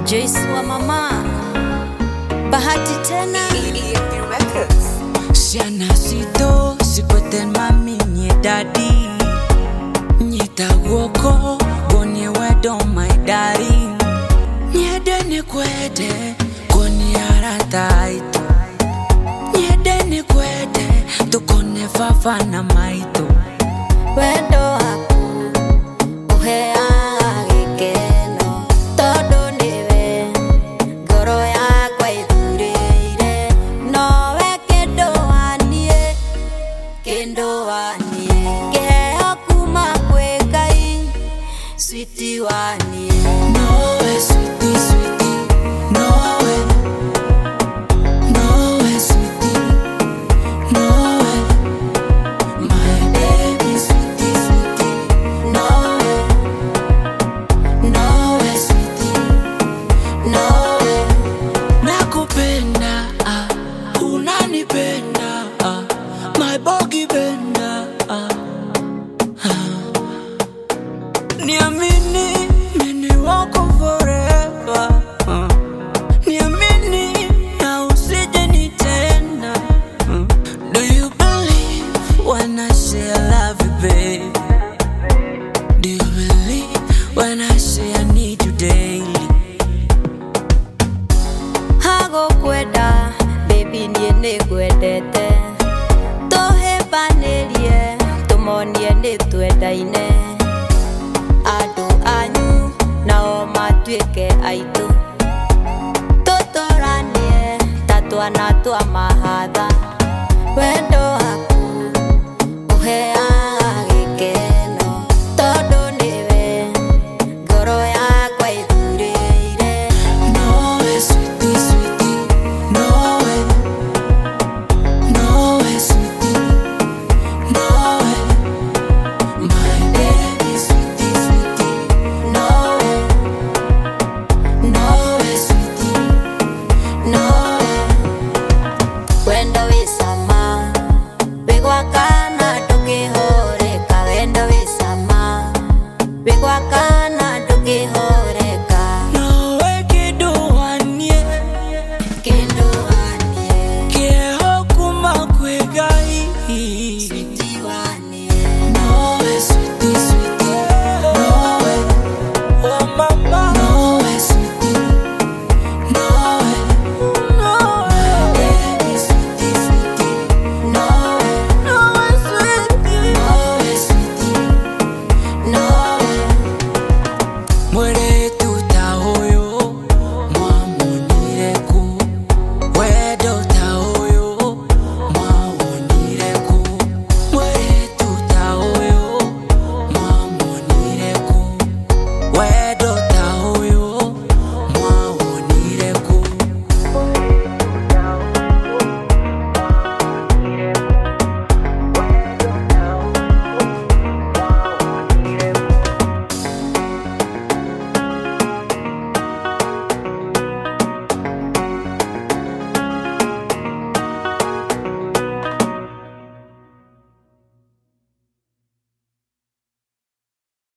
Joyce wa mama Bahati tena Siana sito sikweten mami nye daddy Nyita woko bonye wedo my daddy Nyede ni kwede koni arata ito Nyede ni kwede tukone fafa na maito Wendo aku uhea gikeno todo niwe ngoro yakwa ithurire nowe kendo wanie kiheo kuma kwĩ Ngai sweetie wanie Nowe sweetie sweetie Nowe sweetie Nowe my baby sweetie sweetie Nowe sweetie Nowe nakupenda unanipenda my bogi benda niamini mimi wako forever niamini na usije nitenda do you believe when I say I love you babe do you believe when I say I need you daily hago kwenda baby nie nĩngwendete tũhĩmbanĩrie tũmonie nĩtwendaine andũ anyu nao matuĩke aitũ tũtũranie ta twana twa maha